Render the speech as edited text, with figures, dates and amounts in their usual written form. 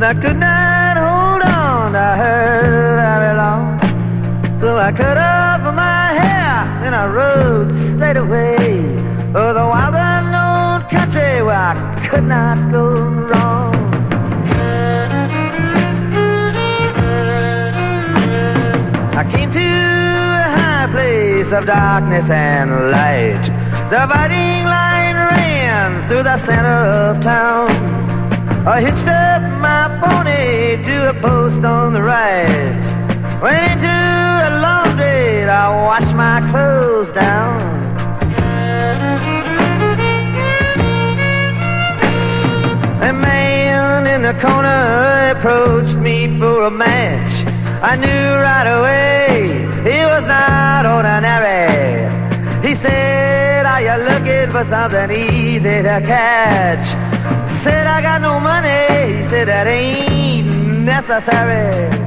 but I could not hold on to her very long. So I cut off my hair and I rode straight away for the wild unknown country where I could not go wrong. I came to a high place of darkness and light. The dividing line ran through the center of town. I hitched up my pony to a post on the right. Went into a laundry to wash my clothes down. A man in the corner approached me for a match. I knew right away he was not ordinary. He said, "Are you looking for something easy to catch?" Said, "I got no money." He said, "That ain't necessary."